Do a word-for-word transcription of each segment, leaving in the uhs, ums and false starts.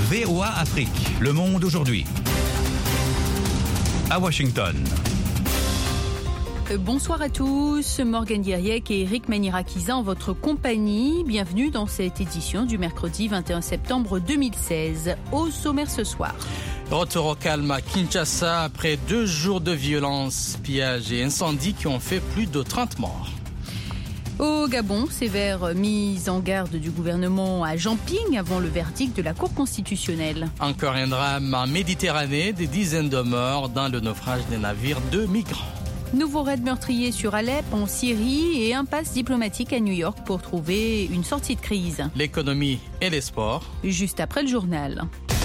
V O A Afrique, le monde aujourd'hui. À Washington. Bonsoir à tous, Morgane Guiriec et Eric Manirakiza en votre compagnie. Bienvenue dans cette édition du mercredi vingt et un septembre deux mille seize. Au sommaire ce soir. Retour au calme à Kinshasa après deux jours de violence, pillages et incendies qui ont fait plus de trente morts. Au Gabon, sévère mise en garde du gouvernement à Jamping avant le verdict de la Cour constitutionnelle. Encore un drame en Méditerranée, des dizaines de morts dans le naufrage des navires de migrants. Nouveau raid meurtrier sur Alep en Syrie et impasse diplomatique à New York pour trouver une sortie de crise. L'économie et les sports. Juste après le journal.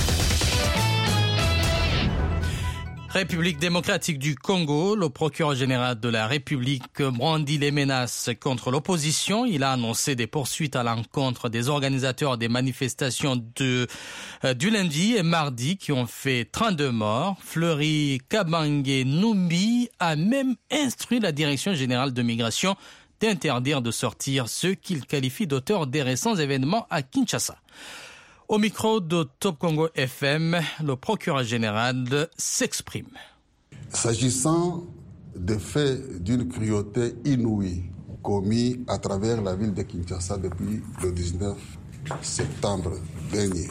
République démocratique du Congo, le procureur général de la République brandit les menaces contre l'opposition. Il a annoncé des poursuites à l'encontre des organisateurs des manifestations de, euh, du lundi et mardi qui ont fait trente-deux morts. Fleury Kabange Numbi a même instruit la direction générale de migration d'interdire de sortir ceux qu'il qualifie d'auteurs des récents événements à Kinshasa. Au micro de Top Congo F M, le procureur général s'exprime. S'agissant des faits d'une cruauté inouïe commis à travers la ville de Kinshasa depuis le dix-neuf septembre dernier,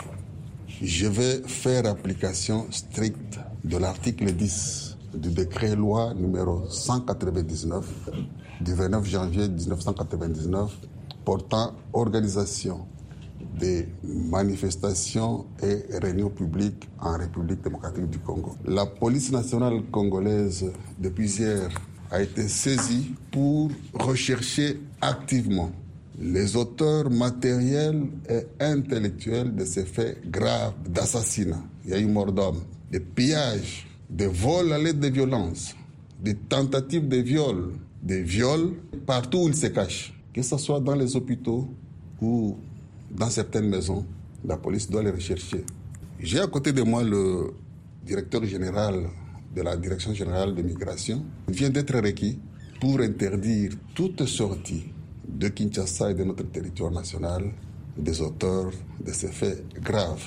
je vais faire application stricte de l'article dix du décret-loi numéro cent quatre-vingt-dix-neuf du vingt-neuf janvier mille neuf cent quatre-vingt-dix-neuf portant organisation des manifestations et réunions publiques en République démocratique du Congo. La police nationale congolaise, depuis hier, a été saisie pour rechercher activement les auteurs matériels et intellectuels de ces faits graves d'assassinat. Il y a eu mort d'homme, des pillages, des vols à l'aide de violences, des tentatives de viol, des viols partout où ils se cachent, que ce soit dans les hôpitaux ou dans certaines maisons, la police doit les rechercher. J'ai à côté de moi le directeur général de la Direction générale de migration. Il vient d'être requis pour interdire toute sortie de Kinshasa et de notre territoire national des auteurs de ces faits graves.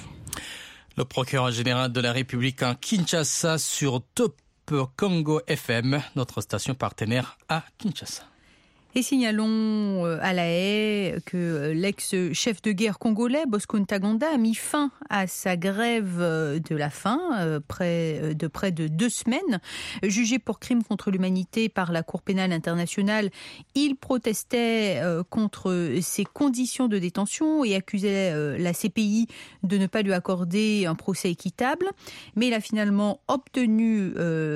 Le procureur général de la République en Kinshasa sur Top Congo F M, notre station partenaire à Kinshasa. Et signalons à La Haye que l'ex-chef de guerre congolais, Bosco Ntaganda, a mis fin à sa grève de la faim près de près de deux semaines. Jugé pour crime contre l'humanité par la Cour pénale internationale, il protestait contre ses conditions de détention et accusait la C P I de ne pas lui accorder un procès équitable. Mais il a finalement obtenu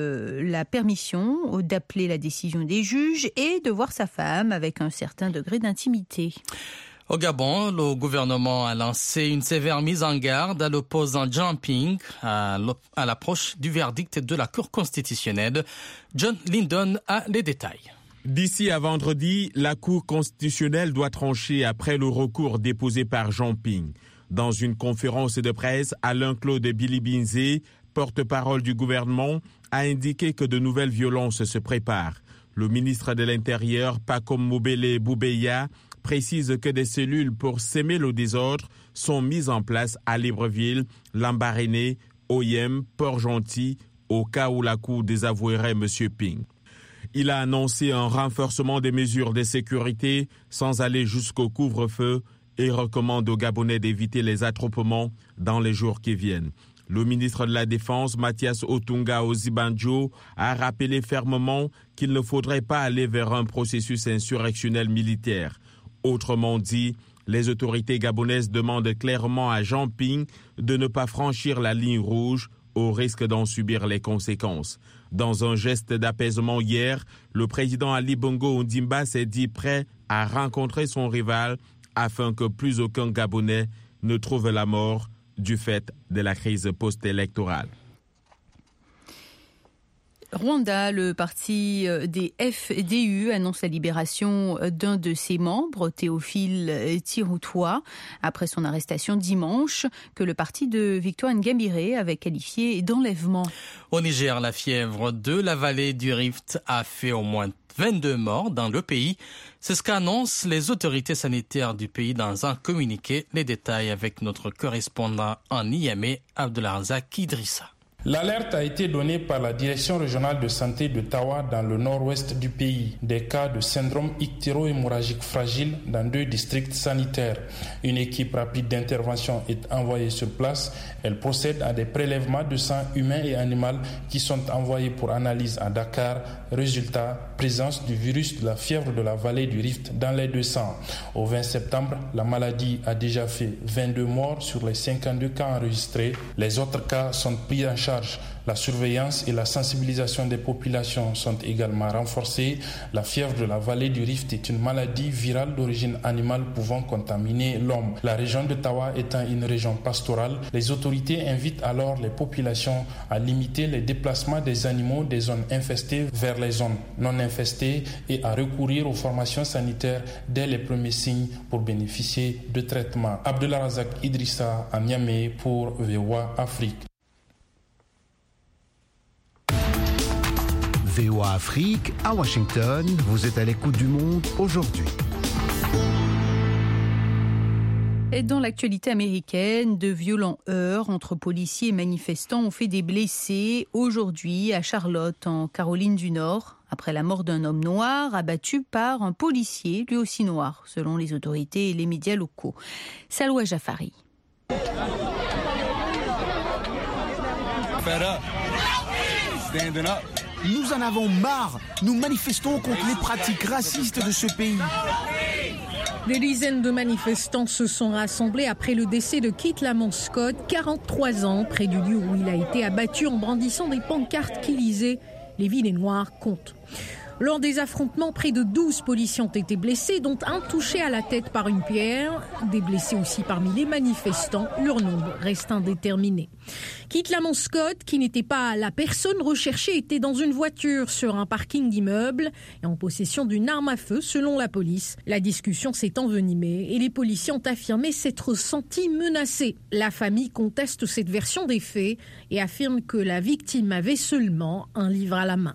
la permission d'appeler la décision des juges et de voir sa femme avec un certain degré d'intimité. Au Gabon, le gouvernement a lancé une sévère mise en garde à l'opposant Jamping à l'approche du verdict de la Cour constitutionnelle. John Lyndon a les détails. D'ici à vendredi, la Cour constitutionnelle doit trancher après le recours déposé par Jamping. Dans une conférence de presse, Alain-Claude Bilibinze, porte-parole du gouvernement, a indiqué que de nouvelles violences se préparent. Le ministre de l'Intérieur, Pakom Mobele Boubeya, précise que des cellules pour s'aimer le désordre sont mises en place à Libreville, Lambaréné, Oyem, Port-Gentil, au cas où la Cour désavouerait M. Ping. Il a annoncé un renforcement des mesures de sécurité sans aller jusqu'au couvre-feu et recommande aux Gabonais d'éviter les attroupements dans les jours qui viennent. Le ministre de la Défense, Mathias Otunga Ozibanjo, a rappelé fermement qu'il ne faudrait pas aller vers un processus insurrectionnel militaire. Autrement dit, les autorités gabonaises demandent clairement à Jamping de ne pas franchir la ligne rouge au risque d'en subir les conséquences. Dans un geste d'apaisement hier, le président Ali Bongo Ondimba s'est dit prêt à rencontrer son rival afin que plus aucun Gabonais ne trouve la mort du fait de la crise post-électorale. Rwanda, le parti des F D U annonce la libération d'un de ses membres, Théophile Tirutwa, après son arrestation dimanche, que le parti de Victoire Ingabire avait qualifié d'enlèvement. Au Niger, la fièvre de la vallée du Rift a fait au moins vingt-deux morts dans le pays. C'est ce qu'annoncent les autorités sanitaires du pays dans un communiqué. Les détails avec notre correspondant en Niamey, Abdulrazak Idrissa. L'alerte a été donnée par la direction régionale de santé de Tawa dans le nord-ouest du pays. Des cas de syndrome ictéro-hémorragique fragile dans deux districts sanitaires. Une équipe rapide d'intervention est envoyée sur place. Elle procède à des prélèvements de sang humain et animal qui sont envoyés pour analyse à Dakar. Résultat, présence du virus de la fièvre de la vallée du Rift dans les deux sangs. Au vingt septembre, la maladie a déjà fait vingt-deux morts sur les cinquante-deux cas enregistrés. Les autres cas sont pris en charge. La surveillance et la sensibilisation des populations sont également renforcées. La fièvre de la vallée du Rift est une maladie virale d'origine animale pouvant contaminer l'homme. La région de Tawa étant une région pastorale, les autorités invitent alors les populations à limiter les déplacements des animaux des zones infestées vers les zones non infestées et à recourir aux formations sanitaires dès les premiers signes pour bénéficier de traitements. Abdulrazak Idrissa à Niamey pour V O A Afrique. V O A Afrique, à Washington, vous êtes à l'écoute du monde aujourd'hui. Et dans l'actualité américaine, de violents heurts entre policiers et manifestants ont fait des blessés aujourd'hui à Charlotte, en Caroline du Nord, après la mort d'un homme noir abattu par un policier, lui aussi noir, selon les autorités et les médias locaux. Salwa Jafari. Nous en avons marre. Nous manifestons contre les pratiques racistes de ce pays. Des dizaines de manifestants se sont rassemblés après le décès de Keith Lamont Scott, quarante-trois ans, près du lieu où il a été abattu en brandissant des pancartes qui lisaient « Les vies des Noirs comptent ». Lors des affrontements, près de douze policiers ont été blessés, dont un touché à la tête par une pierre. Des blessés aussi parmi les manifestants, leur nombre reste indéterminé. Keith Lamont Scott, qui n'était pas la personne recherchée, était dans une voiture sur un parking d'immeuble et en possession d'une arme à feu, selon la police. La discussion s'est envenimée et les policiers ont affirmé s'être sentis menacés. La famille conteste cette version des faits et affirme que la victime avait seulement un livre à la main.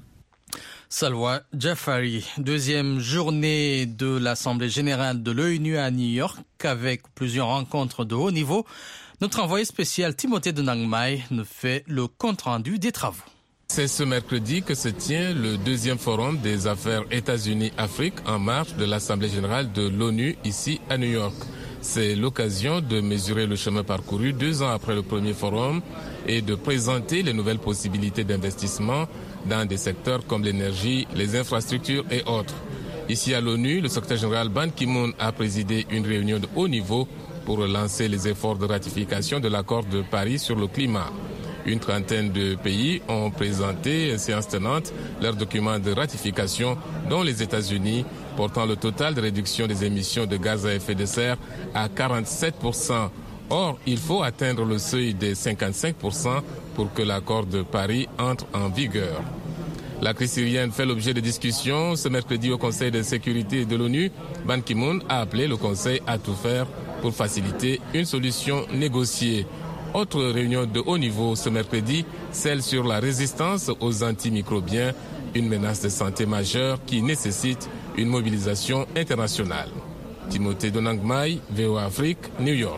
Salwa Jafari, deuxième journée de l'Assemblée générale de l'ONU à New York avec plusieurs rencontres de haut niveau. Notre envoyé spécial Timothée de Nangmai nous fait le compte-rendu des travaux. C'est ce mercredi que se tient le deuxième forum des affaires États-Unis-Afrique en marge de l'Assemblée générale de l'ONU ici à New York. C'est l'occasion de mesurer le chemin parcouru deux ans après le premier forum et de présenter les nouvelles possibilités d'investissement dans des secteurs comme l'énergie, les infrastructures et autres. Ici à l'ONU, le secrétaire général Ban Ki-moon a présidé une réunion de haut niveau pour lancer les efforts de ratification de l'accord de Paris sur le climat. Une trentaine de pays ont présenté, séance tenante, leurs documents de ratification, dont les États-Unis, portant le total de réduction des émissions de gaz à effet de serre à quarante-sept pour cent. Or, il faut atteindre le seuil des cinquante-cinq pour cent pour que l'accord de Paris entre en vigueur. La crise syrienne fait l'objet de discussions. Ce mercredi au Conseil de sécurité de l'ONU, Ban Ki-moon a appelé le Conseil à tout faire pour faciliter une solution négociée. Autre réunion de haut niveau ce mercredi, celle sur la résistance aux antimicrobiens, une menace de santé majeure qui nécessite une mobilisation internationale. Timothée Donangmai, V O A Afrique, New York.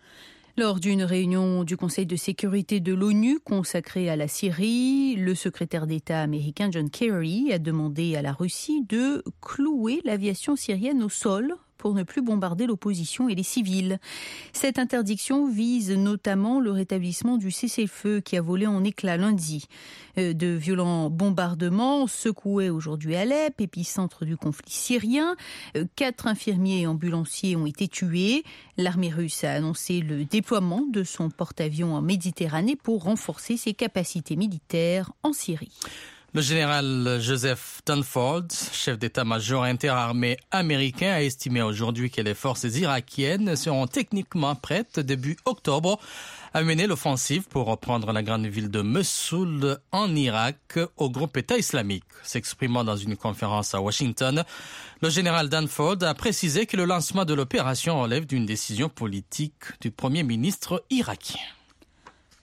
Lors d'une réunion du Conseil de sécurité de l'ONU consacrée à la Syrie, le secrétaire d'État américain John Kerry a demandé à la Russie de clouer l'aviation syrienne au sol pour ne plus bombarder l'opposition et les civils. Cette interdiction vise notamment le rétablissement du cessez-le-feu qui a volé en éclats lundi. De violents bombardements secouaient aujourd'hui Alep, épicentre du conflit syrien. Quatre infirmiers et ambulanciers ont été tués. L'armée russe a annoncé le déploiement de son porte-avions en Méditerranée pour renforcer ses capacités militaires en Syrie. Le général Joseph Dunford, chef d'état-major interarmé américain, a estimé aujourd'hui que les forces irakiennes seront techniquement prêtes début octobre à mener l'offensive pour reprendre la grande ville de Mossoul en Irak au groupe État islamique. S'exprimant dans une conférence à Washington, le général Dunford a précisé que le lancement de l'opération relève d'une décision politique du premier ministre irakien.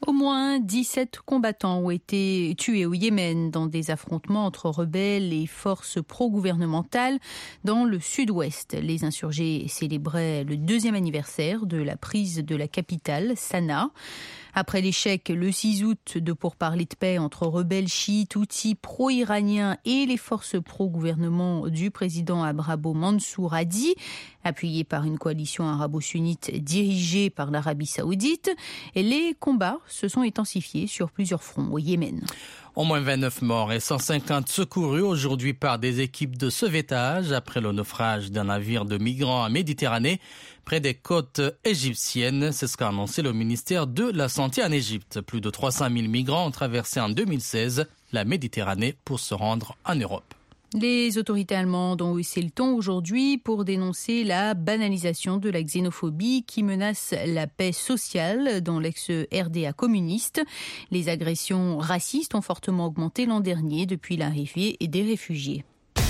Au moins dix-sept combattants ont été tués au Yémen dans des affrontements entre rebelles et forces pro-gouvernementales dans le sud-ouest. Les insurgés célébraient le deuxième anniversaire de la prise de la capitale, Sanaa. Après l'échec le six août de pourparlers de paix entre rebelles chiites, houthis, pro-iraniens et les forces pro-gouvernement du président Abrabo Mansour Hadi, appuyé par une coalition arabo-sunnite dirigée par l'Arabie saoudite, et les combats se sont intensifiés sur plusieurs fronts au Yémen. Au moins vingt-neuf morts et cent cinquante secourus aujourd'hui par des équipes de sauvetage après le naufrage d'un navire de migrants en Méditerranée près des côtes égyptiennes. C'est ce qu'a annoncé le ministère de la Santé en Égypte. Plus de trois cent mille migrants ont traversé en deux mille seize la Méditerranée pour se rendre en Europe. Les autorités allemandes ont haussé le ton aujourd'hui pour dénoncer la banalisation de la xénophobie qui menace la paix sociale dans l'ex-R D A communiste. Les agressions racistes ont fortement augmenté l'an dernier depuis l'arrivée des réfugiés.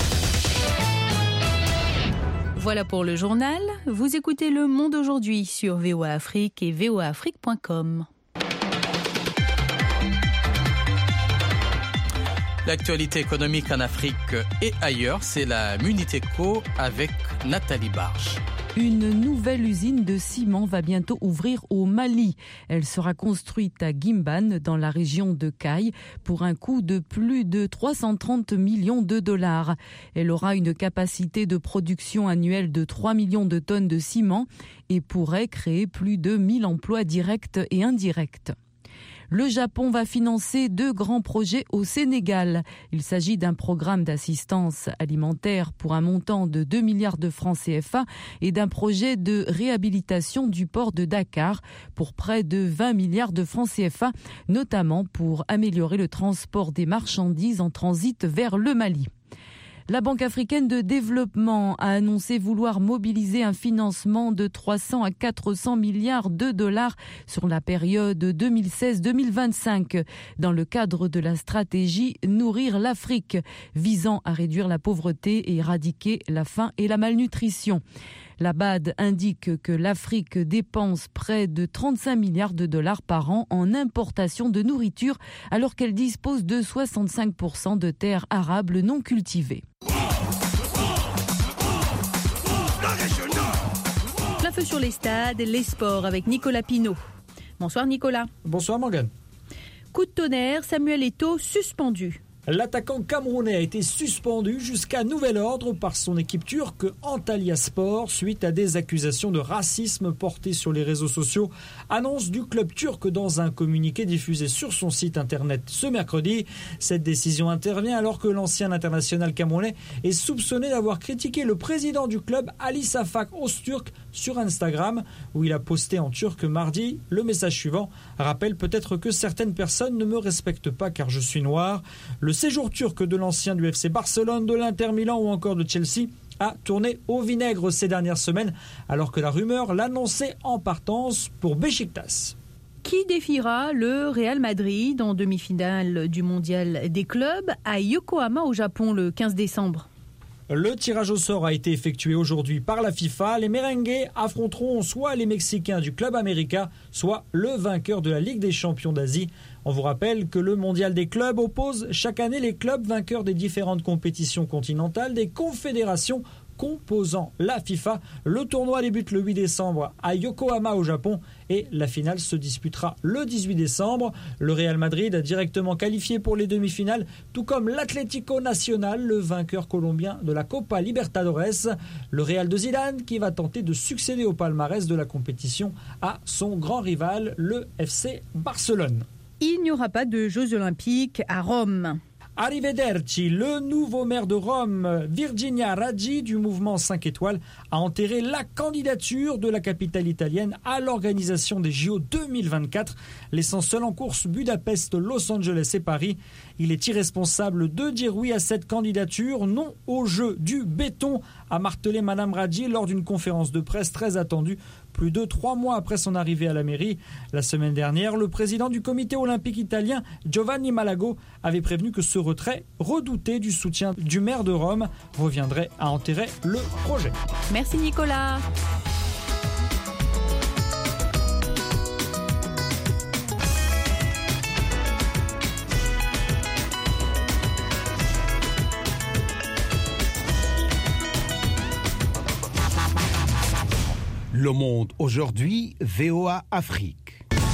Voilà pour le journal. Vous écoutez Le Monde aujourd'hui sur V O A Afrique et v o a afrique point com. L'actualité économique en Afrique et ailleurs, c'est la Muniteco avec Nathalie Barge. Une nouvelle usine de ciment va bientôt ouvrir au Mali. Elle sera construite à Gimban, dans la région de Caille, pour un coût de plus de trois cent trente millions de dollars. Elle aura une capacité de production annuelle de trois millions de tonnes de ciment et pourrait créer plus de mille emplois directs et indirects. Le Japon va financer deux grands projets au Sénégal. Il s'agit d'un programme d'assistance alimentaire pour un montant de deux milliards de francs C F A et d'un projet de réhabilitation du port de Dakar pour près de vingt milliards de francs C F A, notamment pour améliorer le transport des marchandises en transit vers le Mali. La Banque africaine de développement a annoncé vouloir mobiliser un financement de trois cents à quatre cents milliards de dollars sur la période deux mille seize deux mille vingt-cinq dans le cadre de la stratégie Nourrir l'Afrique, visant à réduire la pauvreté et éradiquer la faim et la malnutrition. La B A D indique que l'Afrique dépense près de trente-cinq milliards de dollars par an en importation de nourriture alors qu'elle dispose de soixante-cinq pour cent de terres arables non cultivées. Plein feu sur les stades, les sports avec Nicolas Pinault. Bonsoir Nicolas. Bonsoir Morgane. Coup de tonnerre, Samuel Eto'o suspendu. L'attaquant camerounais a été suspendu jusqu'à nouvel ordre par son équipe turque Antalyaspor suite à des accusations de racisme portées sur les réseaux sociaux. Annonce du club turc dans un communiqué diffusé sur son site internet ce mercredi. Cette décision intervient alors que l'ancien international camerounais est soupçonné d'avoir critiqué le président du club Ali Safak Öztürk sur Instagram où il a posté en turc mardi le message suivant: rappelle peut-être que certaines personnes ne me respectent pas car je suis noir. Le séjour turc de l'ancien du F C Barcelone, de l'Inter Milan ou encore de Chelsea a tourné au vinaigre ces dernières semaines alors que la rumeur l'annonçait en partance pour Beşiktaş. Qui défiera le Real Madrid en demi-finale du mondial des clubs à Yokohama au Japon le quinze décembre? Le tirage au sort a été effectué aujourd'hui par la FIFA. Les merengues affronteront soit les Mexicains du Club América, soit le vainqueur de la Ligue des champions d'Asie. On vous rappelle que le mondial des clubs oppose chaque année les clubs vainqueurs des différentes compétitions continentales des confédérations composant la FIFA. Le tournoi débute le huit décembre à Yokohama au Japon et la finale se disputera le dix-huit décembre. Le Real Madrid a directement qualifié pour les demi-finales, tout comme l'Atlético Nacional, le vainqueur colombien de la Copa Libertadores. Le Real de Zidane qui va tenter de succéder au palmarès de la compétition à son grand rival, le F C Barcelone. Il n'y aura pas de Jeux Olympiques à Rome. Arrivederci, le nouveau maire de Rome, Virginia Raggi du mouvement cinq étoiles, a enterré la candidature de la capitale italienne à l'organisation des J O deux mille vingt-quatre, laissant seul en course Budapest, Los Angeles et Paris. Il est irresponsable de dire oui à cette candidature, non au jeu du béton, a martelé Madame Raggi lors d'une conférence de presse très attendue. Plus de trois mois après son arrivée à la mairie. La semaine dernière, le président du comité olympique italien, Giovanni Malago, avait prévenu que ce retrait, redouté du soutien du maire de Rome, reviendrait à enterrer le projet. Merci Nicolas. Le Monde aujourd'hui, V O A Afrique.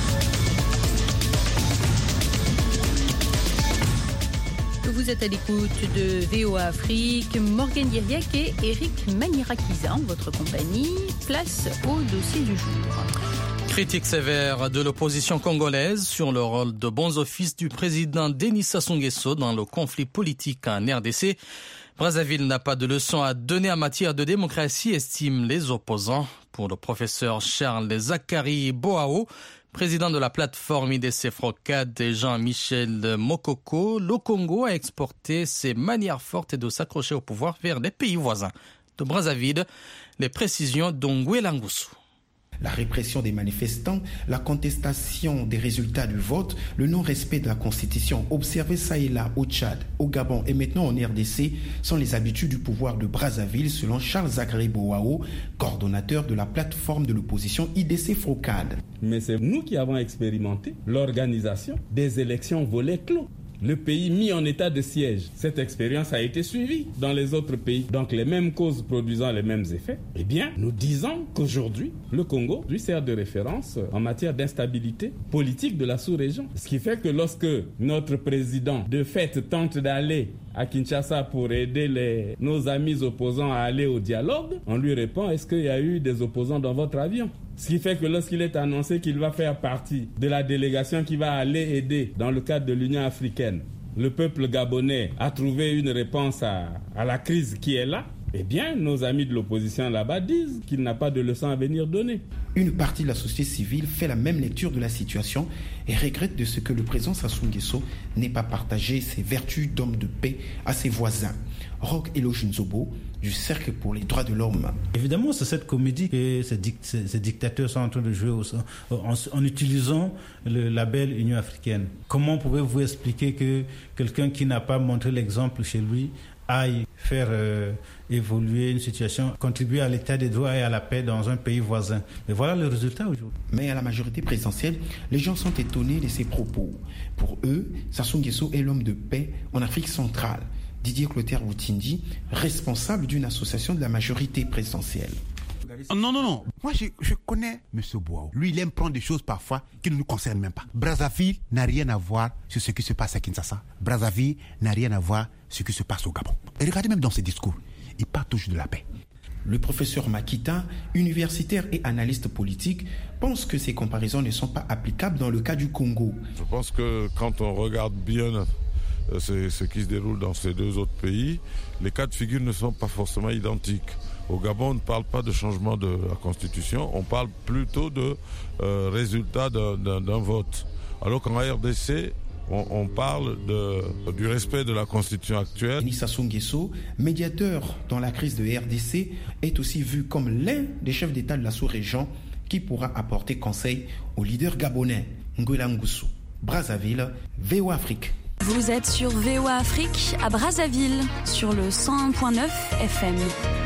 Vous êtes à l'écoute de V O A Afrique, Morgane Guiriac et Eric Manirakiza en votre compagnie. Place au dossier du jour. Critique sévère de l'opposition congolaise sur le rôle de bons offices du président Denis Sassou Nguesso dans le conflit politique en R D C. Brazzaville n'a pas de leçon à donner en matière de démocratie, estiment les opposants. Pour le professeur Charles Zakari Boao, président de la plateforme I D C Frocad et Jean-Michel Mokoko, le Congo a exporté ses manières fortes de s'accrocher au pouvoir vers les pays voisins. De Brazzaville, les précisions d'Ongwela Ngusu. La répression des manifestants, la contestation des résultats du vote, le non-respect de la Constitution observé ça et là au Tchad, au Gabon et maintenant en R D C sont les habitudes du pouvoir de Brazzaville selon Charles Zakari Boao, coordonnateur de la plateforme de l'opposition I D C Frocad. Mais c'est nous qui avons expérimenté l'organisation des élections volets clos. Le pays mis en état de siège. Cette expérience a été suivie dans les autres pays. Donc les mêmes causes produisant les mêmes effets. Eh bien, nous disons qu'aujourd'hui, le Congo lui sert de référence en matière d'instabilité politique de la sous-région. Ce qui fait que lorsque notre président de fait tente d'aller à Kinshasa pour aider les, nos amis opposants à aller au dialogue, on lui répond: est-ce qu'il y a eu des opposants dans votre avion ? Ce qui fait que lorsqu'il est annoncé qu'il va faire partie de la délégation qui va aller aider dans le cadre de l'Union africaine, le peuple gabonais a trouvé une réponse à, à la crise qui est là, eh bien, nos amis de l'opposition là-bas disent qu'il n'a pas de leçon à venir donner. Une partie de la société civile fait la même lecture de la situation et regrette de ce que le président Sassou Nguesso n'ait pas partagé ses vertus d'homme de paix à ses voisins. Roch Elojinzobo, du Cercle pour les droits de l'homme. Évidemment, c'est cette comédie que ces, dict- ces dictateurs sont en train de jouer au, en, en utilisant le label Union africaine. Comment pouvez-vous expliquer que quelqu'un qui n'a pas montré l'exemple chez lui aille faire euh, évoluer une situation, contribuer à l'état des droits et à la paix dans un pays voisin? Mais voilà le résultat aujourd'hui. Mais à la majorité présidentielle, les gens sont étonnés de ses propos. Pour eux, Sassou Nguesso est l'homme de paix en Afrique centrale. Didier Clotaire Boutindi, responsable d'une association de la majorité présidentielle. Non, non, non. Moi, je, je connais M. Boao. Lui, il aime prendre des choses parfois qui ne nous concernent même pas. Brazzaville n'a rien à voir sur ce qui se passe à Kinshasa. Brazzaville n'a rien à voir sur ce qui se passe au Gabon. Et regardez même dans ses discours, il parle toujours de la paix. Le professeur Makita, universitaire et analyste politique, pense que ces comparaisons ne sont pas applicables dans le cas du Congo. Je pense que quand on regarde bien C'est ce qui se déroule dans ces deux autres pays, les cas de figure ne sont pas forcément identiques. Au Gabon, on ne parle pas de changement de la Constitution, on parle plutôt de euh, résultat d'un, d'un, d'un vote. Alors qu'en R D C, on, on parle de, du respect de la Constitution actuelle. Denis Sassou Nguesso, médiateur dans la crise de R D C, est aussi vu comme l'un des chefs d'État de la sous-région qui pourra apporter conseil au leader gabonais, Ngwela Ngusu. Brazzaville, V O A Afrique. Vous êtes sur V O A Afrique à Brazzaville, sur le cent un virgule neuf F M.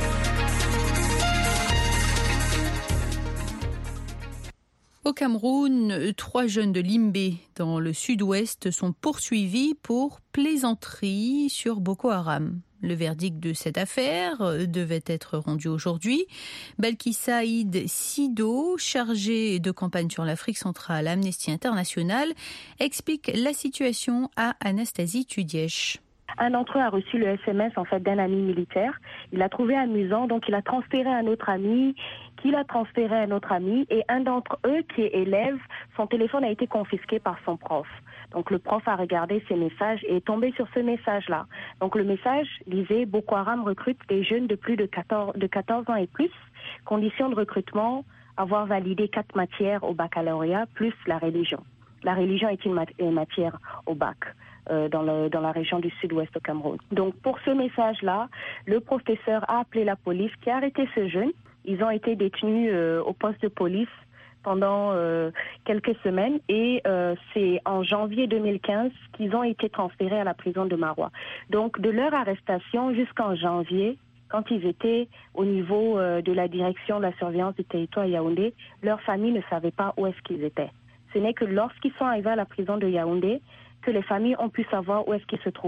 Au Cameroun, trois jeunes de Limbé, dans le sud-ouest, sont poursuivis pour plaisanterie sur Boko Haram. Le verdict de cette affaire devait être rendu aujourd'hui. Balki Saïd Sido, chargé de campagne sur l'Afrique centrale à Amnesty International, explique la situation à Anastasie Tudièche. Un d'entre eux a reçu le S M S en fait d'un ami militaire. Il l'a trouvé amusant, donc il a transféré à un autre ami, qui l'a transféré à un autre ami, et un d'entre eux, qui est élève, son téléphone a été confisqué par son prof. Donc le prof a regardé ses messages et est tombé sur ce message-là. Donc le message disait « Boko Haram recrute des jeunes de plus de quatorze, de quatorze ans et plus. Conditions de recrutement, avoir validé quatre matières au baccalauréat, plus la religion. » La religion est une mat- matière au bac. Euh, dans, le, dans la région du sud-ouest au Cameroun. Donc pour ce message-là, le professeur a appelé la police qui a arrêté ce jeune. Ils ont été détenus euh, au poste de police pendant euh, quelques semaines et euh, c'est en janvier deux mille quinze qu'ils ont été transférés à la prison de Maroua. Donc de leur arrestation jusqu'en janvier, quand ils étaient au niveau euh, de la direction de la surveillance du territoire Yaoundé, leur famille ne savait pas où est-ce qu'ils étaient. Ce n'est que lorsqu'ils sont arrivés à la prison de Yaoundé que les familles ont pu savoir où est-ce qu'ils se trouvaient.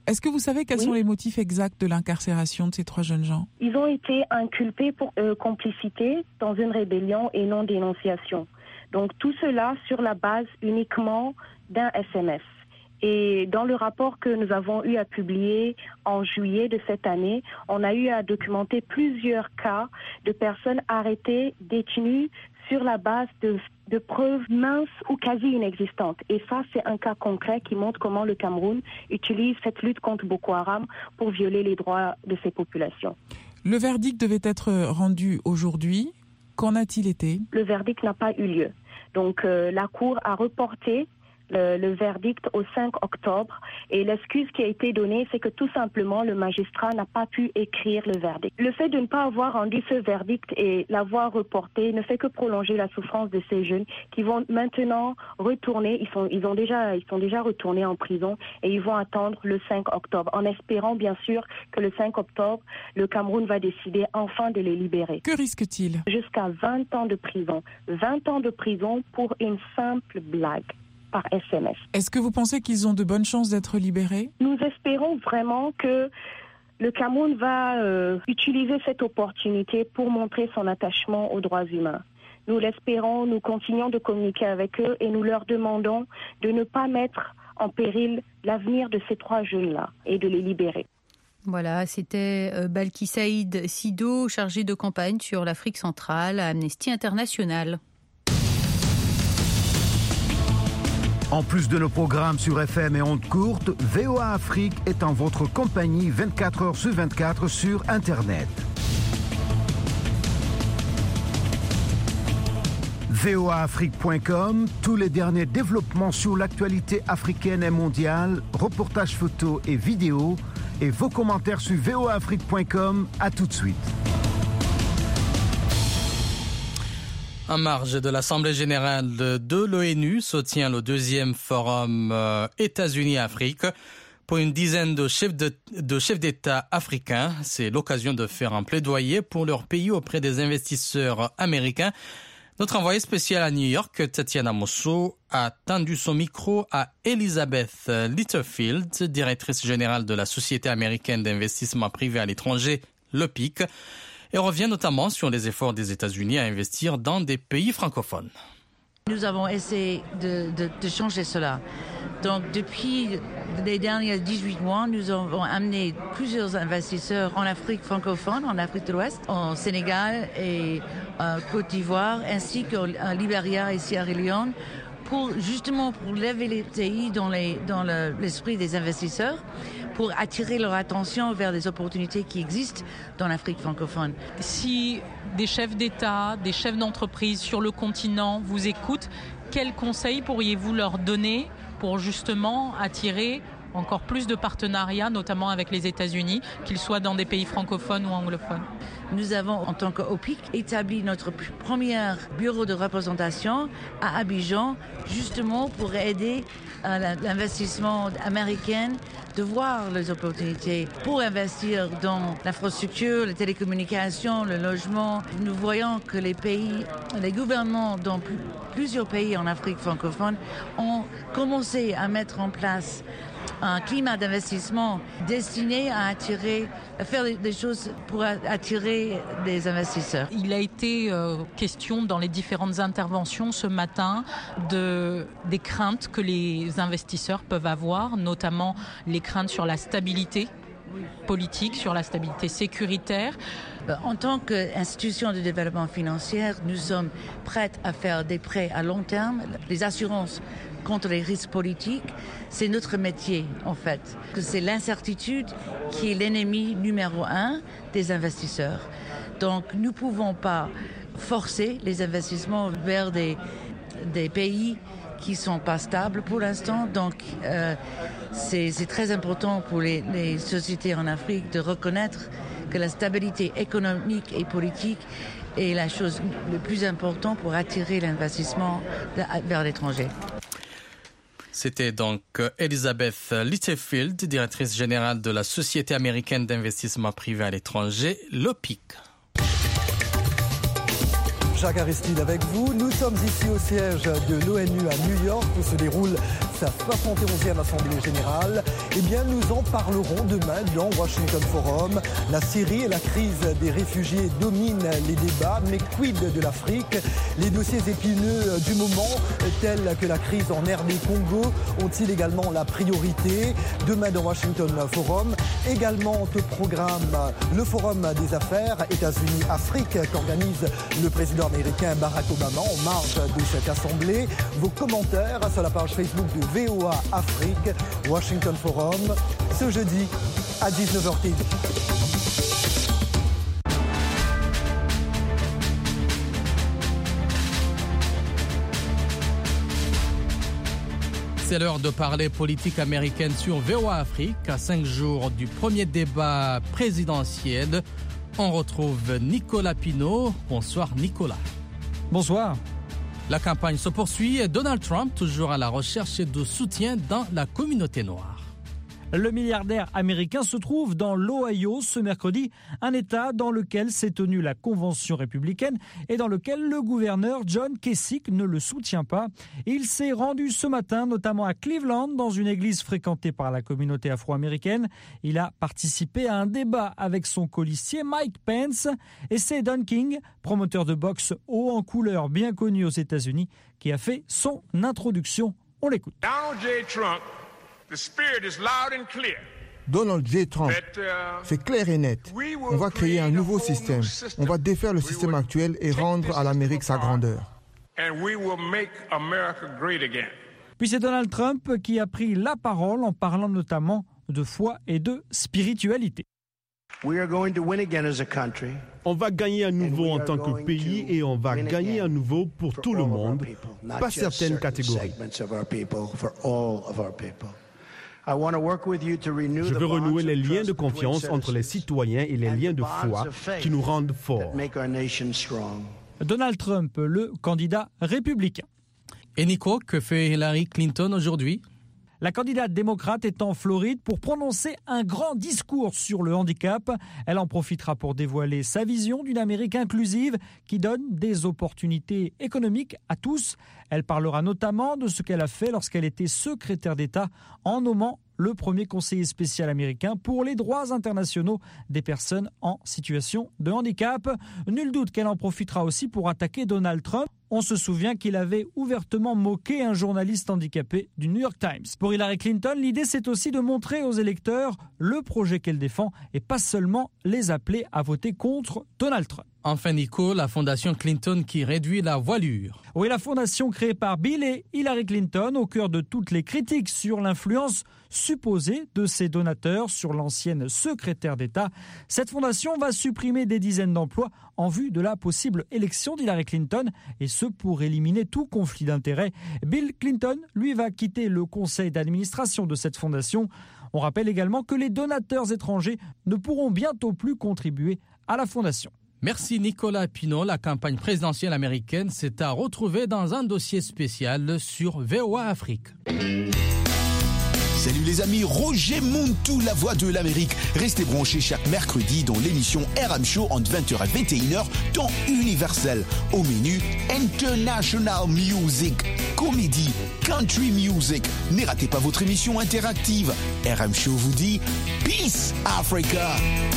Est-ce que vous savez quels oui. sont les motifs exacts de l'incarcération de ces trois jeunes gens? Ils ont été inculpés pour euh, complicité dans une rébellion et non dénonciation. Donc tout cela sur la base uniquement d'un S M S. Et dans le rapport que nous avons eu à publier en juillet de cette année, on a eu à documenter plusieurs cas de personnes arrêtées, détenues sur la base de, de preuves minces ou quasi inexistantes. Et ça, c'est un cas concret qui montre comment le Cameroun utilise cette lutte contre Boko Haram pour violer les droits de ses populations. Le verdict devait être rendu aujourd'hui. Qu'en a-t-il été? Le verdict n'a pas eu lieu. Donc euh, la Cour a reporté Le, le verdict au cinq octobre et l'excuse qui a été donnée, c'est que tout simplement le magistrat n'a pas pu écrire le verdict. Le fait de ne pas avoir rendu ce verdict et l'avoir reporté ne fait que prolonger la souffrance de ces jeunes qui vont maintenant retourner, ils sont, ils ont déjà, ils sont déjà retournés en prison et ils vont attendre le cinq octobre en espérant bien sûr que le cinq octobre, le Cameroun va décider enfin de les libérer. Que risque-t-il? Jusqu'à vingt ans de prison. vingt ans de prison pour une simple blague. Par S M S. Est-ce que vous pensez qu'ils ont de bonnes chances d'être libérés? Nous espérons vraiment que le Cameroun va euh, utiliser cette opportunité pour montrer son attachement aux droits humains. Nous l'espérons, nous continuons de communiquer avec eux et nous leur demandons de ne pas mettre en péril l'avenir de ces trois jeunes-là et de les libérer. Voilà, c'était Balki Saïd Sido, chargé de campagne sur l'Afrique centrale à Amnesty International. En plus de nos programmes sur F M et ondes courtes, V O A Afrique est en votre compagnie vingt-quatre heures sur vingt-quatre sur Internet. V O A Afrique point com, tous les derniers développements sur l'actualité africaine et mondiale, reportages photos et vidéos, et vos commentaires sur V O A Afrique point com. À tout de suite. En marge de l'Assemblée générale de l'ONU se tient le deuxième forum euh, États-Unis-Afrique. Pour une dizaine de chefs, de, de chefs d'État africains, c'est l'occasion de faire un plaidoyer pour leur pays auprès des investisseurs américains. Notre envoyé spécial à New York, Tatiana Mosso, a tendu son micro à Elizabeth Littlefield, directrice générale de la Société américaine d'investissement privé à l'étranger, l'O P I C. Et revient notamment sur les efforts des États-Unis à investir dans des pays francophones. Nous avons essayé de, de, de changer cela. Donc, depuis les derniers dix-huit mois, nous avons amené plusieurs investisseurs en Afrique francophone, en Afrique de l'Ouest, en Sénégal et en Côte d'Ivoire, ainsi qu'en Libéria et Sierra Leone, pour justement pour lever les pays dans, les, dans le, l'esprit des investisseurs, pour attirer leur attention vers les opportunités qui existent dans l'Afrique francophone. Si des chefs d'État, des chefs d'entreprise sur le continent vous écoutent, quels conseils pourriez-vous leur donner pour justement attirer encore plus de partenariats, notamment avec les États-Unis, qu'ils soient dans des pays francophones ou anglophones? Nous avons, en tant qu'O P I C, établi notre premier bureau de représentation à Abidjan, justement pour aider euh, l'investissement américain de voir les opportunités pour investir dans l'infrastructure, les télécommunications, le logement. Nous voyons que les pays, les gouvernements dans plus, plusieurs pays en Afrique francophone ont commencé à mettre en place un climat d'investissement destiné à attirer, à faire des choses pour attirer des investisseurs. Il a été euh, question dans les différentes interventions ce matin de, des craintes que les investisseurs peuvent avoir, notamment les craintes sur la stabilité politique, sur la stabilité sécuritaire. En tant qu'institution de développement financier, nous sommes prêts à faire des prêts à long terme, les assurances contre les risques politiques, c'est notre métier en fait. C'est l'incertitude qui est l'ennemi numéro un des investisseurs. Donc nous ne pouvons pas forcer les investissements vers des, des pays qui ne sont pas stables pour l'instant. Donc euh, c'est, c'est très important pour les, les sociétés en Afrique de reconnaître que la stabilité économique et politique est la chose la plus importante pour attirer l'investissement vers l'étranger. C'était donc Elizabeth Littlefield, directrice générale de la Société américaine d'investissement privé à l'étranger, l'O P I C. Jacques Aristide avec vous. Nous sommes ici au siège de l'ONU à New York où se déroule soixante et onzième Assemblée Générale. Eh bien, nous en parlerons demain dans Washington Forum. La Syrie et la crise des réfugiés dominent les débats, mais quid de l'Afrique? Les dossiers épineux du moment, tels que la crise en R D Congo, ont-ils également la priorité? Demain dans Washington Forum, également au programme le Forum des affaires États-Unis-Afrique qu'organise le président américain Barack Obama en marge de cette assemblée. Vos commentaires sur la page Facebook de V O A Afrique, Washington Forum, ce jeudi à dix-neuf heures T V. C'est l'heure de parler politique américaine sur V O A Afrique. À cinq jours du premier débat présidentiel, on retrouve Nicolas Pinault. Bonsoir Nicolas. Bonsoir. La campagne se poursuit et Donald Trump toujours à la recherche de soutien dans la communauté noire. Le milliardaire américain se trouve dans l'Ohio ce mercredi, un État dans lequel s'est tenue la convention républicaine et dans lequel le gouverneur John Kasich ne le soutient pas. Il s'est rendu ce matin notamment à Cleveland dans une église fréquentée par la communauté afro-américaine. Il a participé à un débat avec son colistier Mike Pence et c'est Don King, promoteur de boxe haut en couleur bien connu aux États-Unis, qui a fait son introduction. On l'écoute. Donald J. Trump. The spirit is loud and clear. Donald J. Trump, c'est clair et net. On va créer un nouveau système. On va défaire le système actuel et rendre à l'Amérique sa grandeur. And we will make America great again. Puis c'est Donald Trump qui a pris la parole en parlant notamment de foi et de spiritualité. On va gagner à nouveau en tant que pays et on va gagner à nouveau pour tout le monde, pas certaines catégories. Je veux renouer les liens de confiance entre les citoyens et les liens de foi qui nous rendent forts. Donald Trump, le candidat républicain. Et Nico, que fait Hillary Clinton aujourd'hui ? La candidate démocrate est en Floride pour prononcer un grand discours sur le handicap. Elle en profitera pour dévoiler sa vision d'une Amérique inclusive qui donne des opportunités économiques à tous. Elle parlera notamment de ce qu'elle a fait lorsqu'elle était secrétaire d'État en nommant le premier conseiller spécial américain pour les droits internationaux des personnes en situation de handicap. Nul doute qu'elle en profitera aussi pour attaquer Donald Trump. On se souvient qu'il avait ouvertement moqué un journaliste handicapé du New York Times. Pour Hillary Clinton, l'idée c'est aussi de montrer aux électeurs le projet qu'elle défend et pas seulement les appeler à voter contre Donald Trump. Enfin Nico, la fondation Clinton qui réduit la voilure. Oui, la fondation créée par Bill et Hillary Clinton au cœur de toutes les critiques sur l'influence supposée de ses donateurs sur l'ancienne secrétaire d'État. Cette fondation va supprimer des dizaines d'emplois en vue de la possible élection d'Hillary Clinton et ce pour éliminer tout conflit d'intérêts. Bill Clinton, lui, va quitter le conseil d'administration de cette fondation. On rappelle également que les donateurs étrangers ne pourront bientôt plus contribuer à la fondation. Merci Nicolas Pinault. La campagne présidentielle américaine s'est à retrouver dans un dossier spécial sur V O A Afrique. Salut les amis, Roger Montou, la voix de l'Amérique. Restez branchés chaque mercredi dans l'émission R M Show entre vingt heures et vingt et une heures, temps universel. Au menu, International Music, comédie, country music. Ne ratez pas votre émission interactive. R M Show vous dit Peace Africa.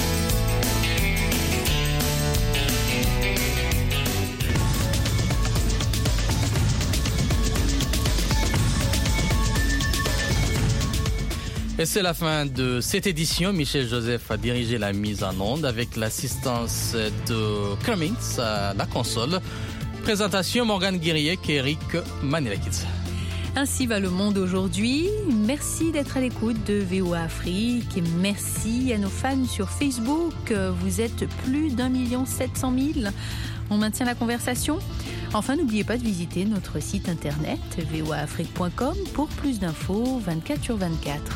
Et c'est la fin de cette édition. Michel Joseph a dirigé la mise en onde avec l'assistance de Cummins à la console. Présentation Morgane Guerrier et Eric Manilakis. Ainsi va le monde aujourd'hui. Merci d'être à l'écoute de V O A Afrique et merci à nos fans sur Facebook. Vous êtes plus d'un million sept cent mille. On maintient la conversation. Enfin, n'oubliez pas de visiter notre site internet v o a afrique point com pour plus d'infos vingt-quatre sur vingt-quatre.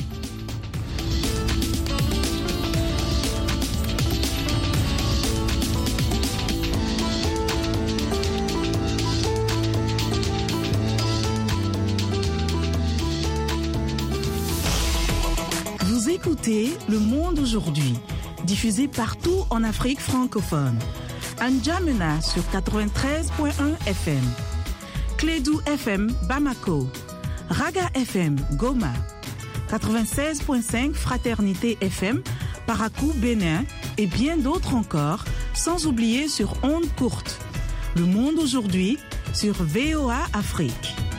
Écoutez Le Monde aujourd'hui, diffusé partout en Afrique francophone. N'Djamena sur quatre-vingt-treize point un F M, Clédou F M Bamako, Raga F M, Goma. quatre-vingt-seize virgule cinq Fraternité F M, Parakou, Bénin et bien d'autres encore, sans oublier sur ondes courtes. Le monde aujourd'hui sur V O A Afrique.